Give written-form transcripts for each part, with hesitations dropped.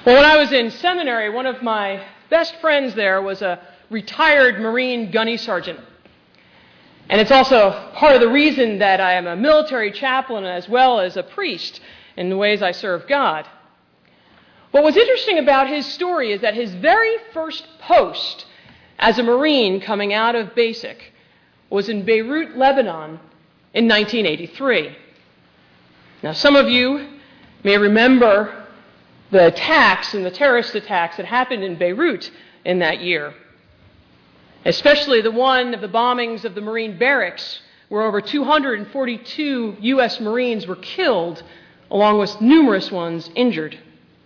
Well, when I was in seminary, one of my best friends there was a retired Marine gunny sergeant. And it's also part of the reason that I am a military chaplain as well as a priest in the ways I serve God. What was interesting about his story is that his very first post as a Marine coming out of basic was in Beirut, Lebanon in 1983. Now, some of you may remember the attacks and the terrorist attacks that happened in Beirut in that year, especially the one of the bombings of the Marine barracks, where over 242 U.S. Marines were killed, along with numerous ones injured.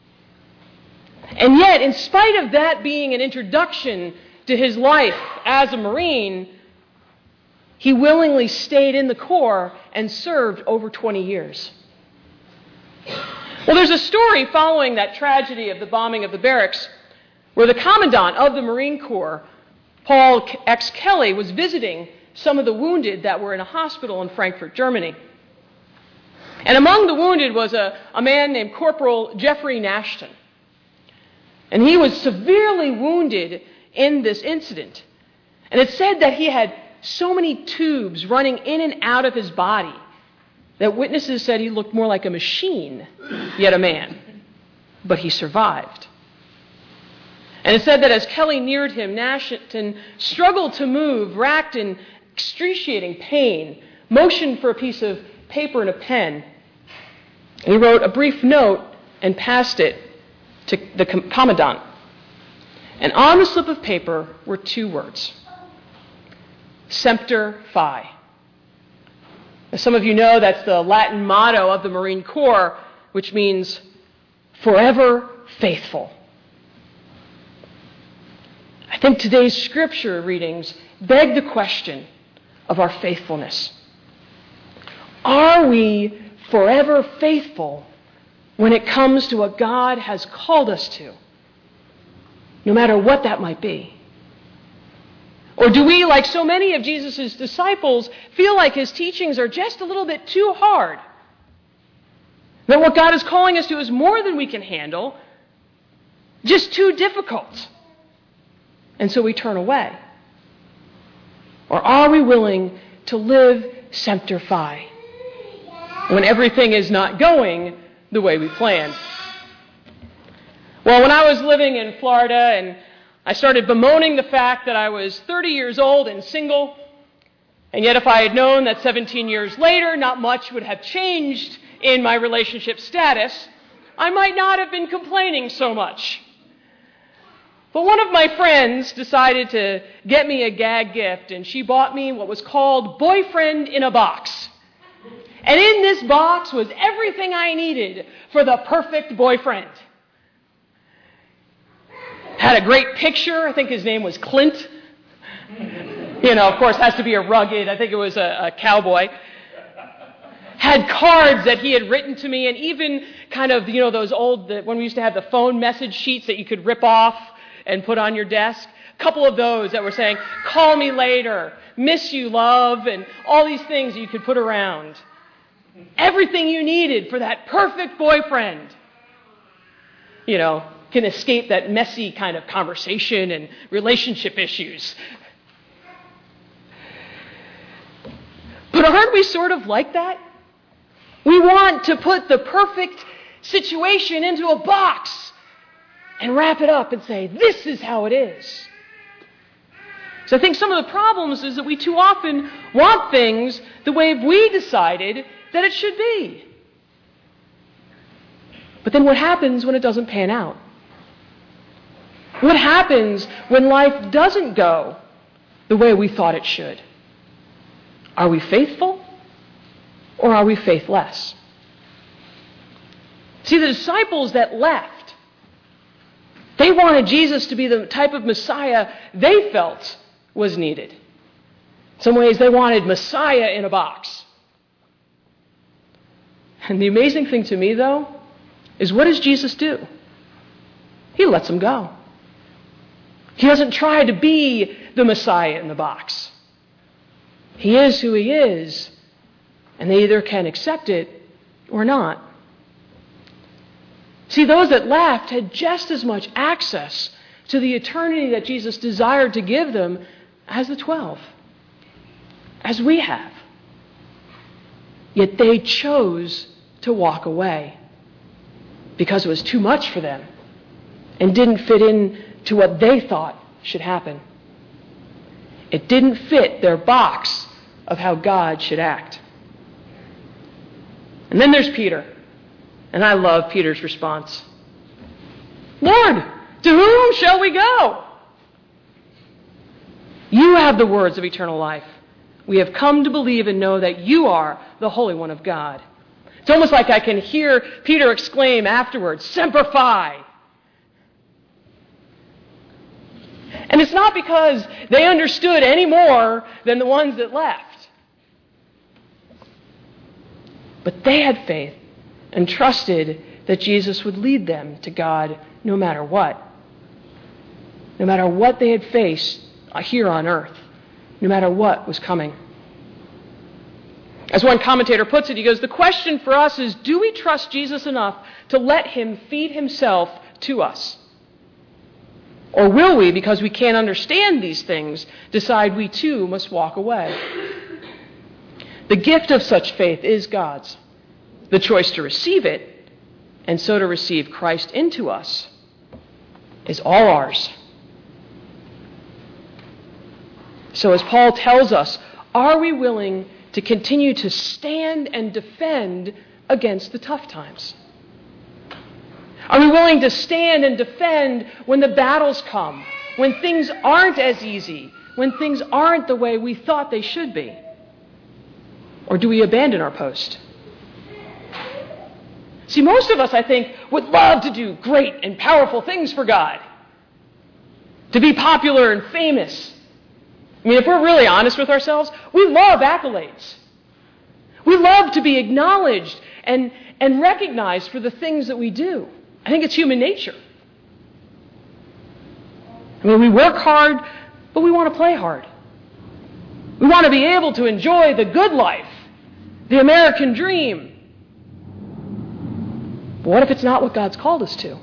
And yet, in spite of that being an introduction to his life as a Marine, he willingly stayed in the Corps and served over 20 years. Well, there's a story following that tragedy of the bombing of the barracks where the commandant of the Marine Corps, Paul X. Kelly, was visiting some of the wounded that were in a hospital in Frankfurt, Germany. And among the wounded was a man named Corporal Jeffrey Nashton. And he was severely wounded in this incident. And it said that he had so many tubes running in and out of his body that witnesses said he looked more like a machine, yet a man. But he survived. And it said that as Kelly neared him, Nashton struggled to move, racked in excruciating pain, motioned for a piece of paper and a pen. He wrote a brief note and passed it to the commandant. And on the slip of paper were two words: Semper Fi. As some of you know, that's the Latin motto of the Marine Corps, which means forever faithful. I think today's scripture readings beg the question of our faithfulness. Are we forever faithful when it comes to what God has called us to, no matter what that might be? Or do we, like so many of Jesus' disciples, feel like his teachings are just a little bit too hard? That what God is calling us to is more than we can handle, just too difficult. And so we turn away. Or are we willing to live Semper Fi when everything is not going the way we planned? Well, when I was living in Florida and I started bemoaning the fact that I was 30 years old and single, and yet if I had known that 17 years later not much would have changed in my relationship status, I might not have been complaining so much. But one of my friends decided to get me a gag gift, and she bought me what was called Boyfriend in a Box. And in this box was everything I needed for the perfect boyfriend. Had a great picture. I think his name was Clint. You know, of course, has to be a rugged, I think it was a cowboy. Had cards that he had written to me, and even kind of, you know, those old, when we used to have the phone message sheets that you could rip off and put on your desk. A couple of those that were saying, call me later, miss you, love, and all these things you could put around. Everything you needed for that perfect boyfriend. You know, can escape that messy kind of conversation and relationship issues. But aren't we sort of like that? We want to put the perfect situation into a box and wrap it up and say, this is how it is. So I think some of the problems is that we too often want things the way we decided that it should be. But then what happens when it doesn't pan out? What happens when life doesn't go the way we thought it should? Are we faithful or are we faithless? See, the disciples that left, they wanted Jesus to be the type of Messiah they felt was needed. In some ways, they wanted Messiah in a box. And the amazing thing to me, though, is what does Jesus do? He lets them go. He doesn't try to be the Messiah in the box. He is who he is, and they either can accept it or not. See, See, those that left had just as much access to the eternity that Jesus desired to give them as the 12, as we have. Yet they chose to walk away because it was too much for them and didn't fit in to what they thought should happen. It didn't fit their box of how God should act. And then there's Peter. And I love Peter's response. Lord, to whom shall we go? You have the words of eternal life. We have come to believe and know that you are the Holy One of God. It's almost like I can hear Peter exclaim afterwards, Semper Fi. And it's not because they understood any more than the ones that left. But they had faith and trusted that Jesus would lead them to God no matter what. No matter what they had faced here on earth. No matter what was coming. As one commentator puts it, he goes, the question for us is, do we trust Jesus enough to let him feed himself to us? Or will we, because we can't understand these things, decide we too must walk away? The gift of such faith is God's. The choice to receive it, and so to receive Christ into us, is all ours. So as Paul tells us, are we willing to continue to stand and defend against the tough times? Are we willing to stand and defend when the battles come, when things aren't as easy, when things aren't the way we thought they should be? Or do we abandon our post? See, most of us, I think, would love to do great and powerful things for God. To be popular and famous. I mean, if we're really honest with ourselves, we love accolades. We love to be acknowledged and recognized for the things that we do. I think it's human nature. I mean, we work hard, but we want to play hard. We want to be able to enjoy the good life, the American dream. But what if it's not what God's called us to?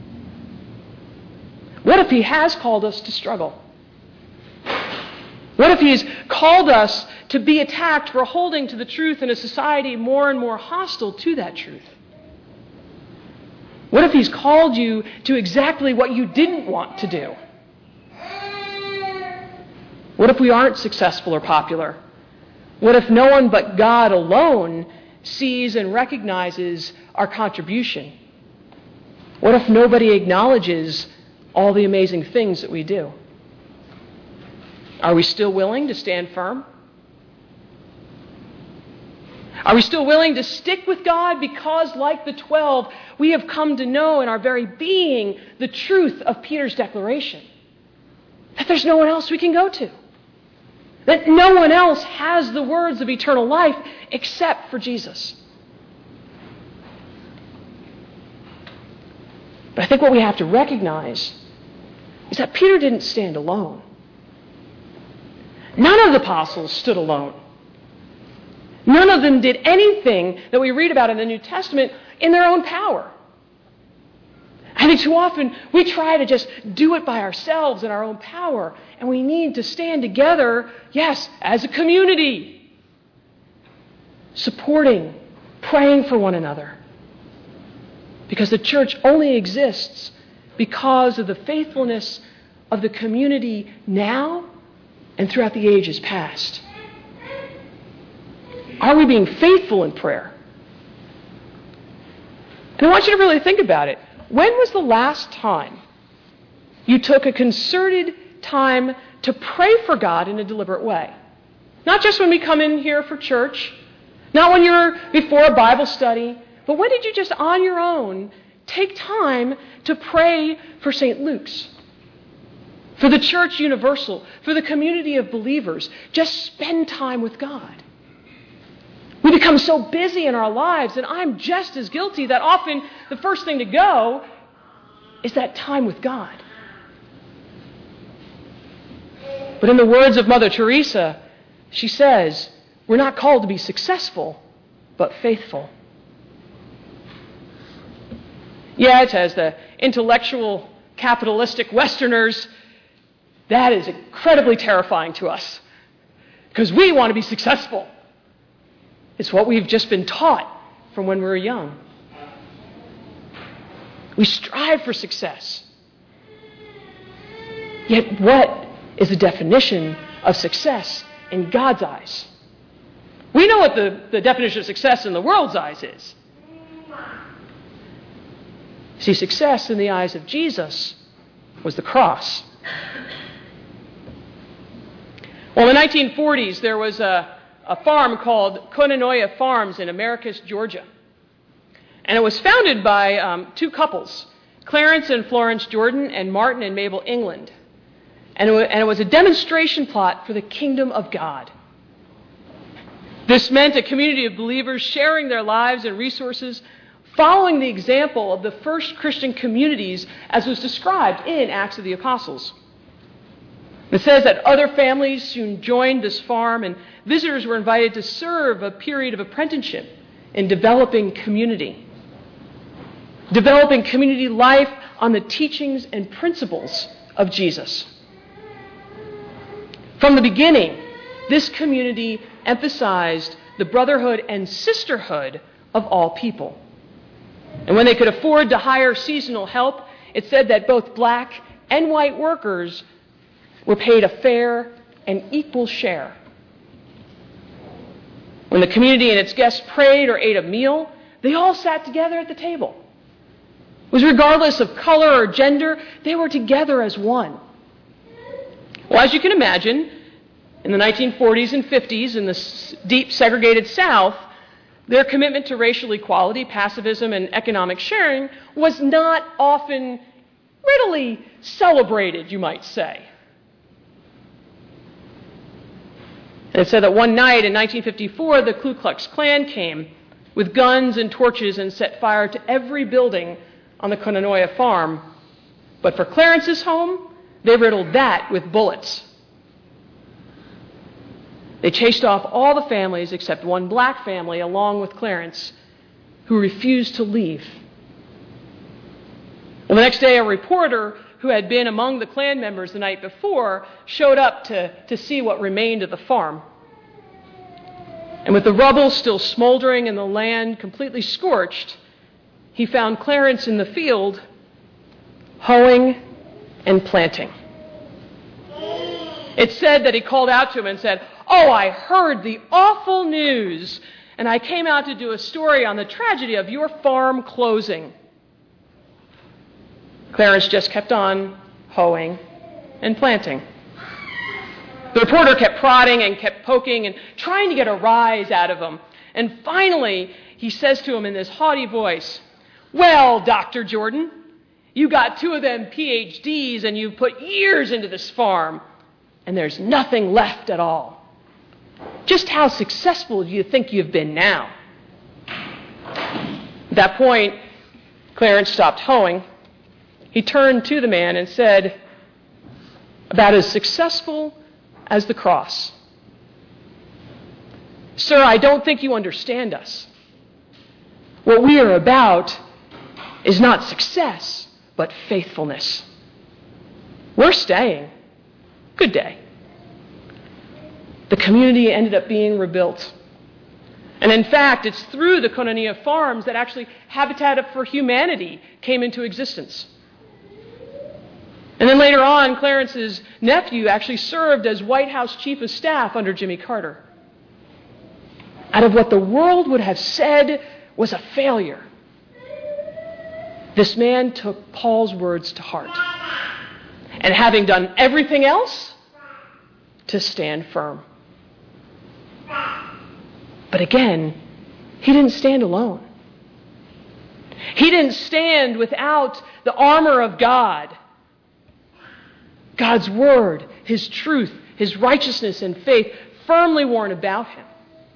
What if he has called us to struggle? What if he's called us to be attacked for holding to the truth in a society more and more hostile to that truth? What if he's called you to exactly what you didn't want to do? What if we aren't successful or popular? What if no one but God alone sees and recognizes our contribution? What if nobody acknowledges all the amazing things that we do? Are we still willing to stand firm? Are we still willing to stick with God because, like the 12, we have come to know in our very being the truth of Peter's declaration? That there's no one else we can go to. That no one else has the words of eternal life except for Jesus. But I think what we have to recognize is that Peter didn't stand alone. None of the apostles stood alone. None of them did anything that we read about in the New Testament in their own power. I think too often we try to just do it by ourselves in our own power, and we need to stand together, yes, as a community, supporting, praying for one another. Because the church only exists because of the faithfulness of the community now and throughout the ages past. Are we being faithful in prayer? And I want you to really think about it. When was the last time you took a concerted time to pray for God in a deliberate way? Not just when we come in here for church, not when you're before a Bible study, but when did you just on your own take time to pray for St. Luke's? For the church universal, for the community of believers. Just spend time with God. We become so busy in our lives, and I'm just as guilty that often the first thing to go is that time with God. But in the words of Mother Teresa, she says, we're not called to be successful, but faithful. Yet, as the intellectual, capitalistic Westerners, that is incredibly terrifying to us because we want to be successful. It's what we've just been taught from when we were young. We strive for success. Yet what is the definition of success in God's eyes? We know what the definition of success in the world's eyes is. See, success in the eyes of Jesus was the cross. Well, in the 1940s, there was a farm called Kononia Farms in Americus, Georgia. And it was founded by two couples, Clarence and Florence Jordan and Martin and Mabel England. And it was a demonstration plot for the kingdom of God. This meant a community of believers sharing their lives and resources, following the example of the first Christian communities as was described in Acts of the Apostles. It says that other families soon joined this farm, and visitors were invited to serve a period of apprenticeship in developing community life on the teachings and principles of Jesus. From the beginning, this community emphasized the brotherhood and sisterhood of all people. And when they could afford to hire seasonal help, it said that both black and white workers were paid a fair and equal share. When the community and its guests prayed or ate a meal, they all sat together at the table. It was regardless of color or gender, they were together as one. Well, as you can imagine, in the 1940s and 50s in the deep segregated South, their commitment to racial equality, pacifism, and economic sharing was not often readily celebrated, you might say. And it said that one night in 1954, the Ku Klux Klan came with guns and torches and set fire to every building on the Kononia farm. But for Clarence's home, they riddled that with bullets. They chased off all the families except one black family along with Clarence, who refused to leave. Well, the next day, a reporter who had been among the Klan members the night before showed up to see what remained of the farm. And with the rubble still smoldering and the land completely scorched, he found Clarence in the field, hoeing and planting. It said that he called out to him and said, "Oh, I heard the awful news, and I came out to do a story on the tragedy of your farm closing." Clarence just kept on hoeing and planting. The reporter kept prodding and kept poking and trying to get a rise out of him. And finally, he says to him in this haughty voice, "Well, Dr. Jordan, you got 2 of them PhDs and you've put years into this farm, and there's nothing left at all. Just how successful do you think you've been now?" At that point, Clarence stopped hoeing. He turned to the man and said, "About as successful as the cross. Sir, I don't think you understand us. What we are about is not success, but faithfulness. We're staying. Good day." The community ended up being rebuilt. And in fact, it's through the Kononia Farms that actually Habitat for Humanity came into existence. And then later on, Clarence's nephew actually served as White House Chief of Staff under Jimmy Carter. Out of what the world would have said was a failure, this man took Paul's words to heart. And having done everything else, to stand firm. But again, he didn't stand alone. He didn't stand without the armor of God. God's word, his truth, his righteousness and faith firmly worn about him.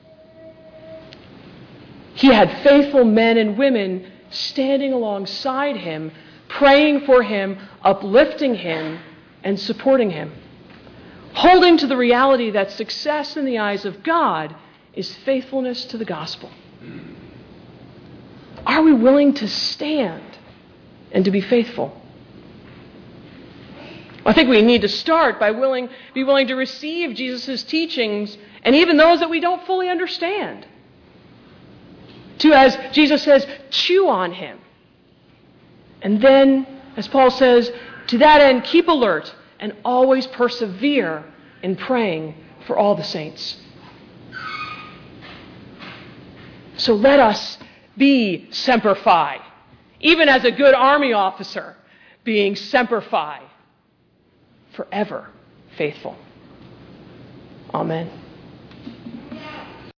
He had faithful men and women standing alongside him, praying for him, uplifting him, and supporting him. Holding to the reality that success in the eyes of God is faithfulness to the gospel. Are we willing to stand and to be faithful. I think we need to start by be willing to receive Jesus' teachings, and even those that we don't fully understand. To, as Jesus says, chew on him. And then, as Paul says, to that end, keep alert and always persevere in praying for all the saints. So let us be Semper Fi, even as a good army officer, being Semper Fi, forever faithful. Amen.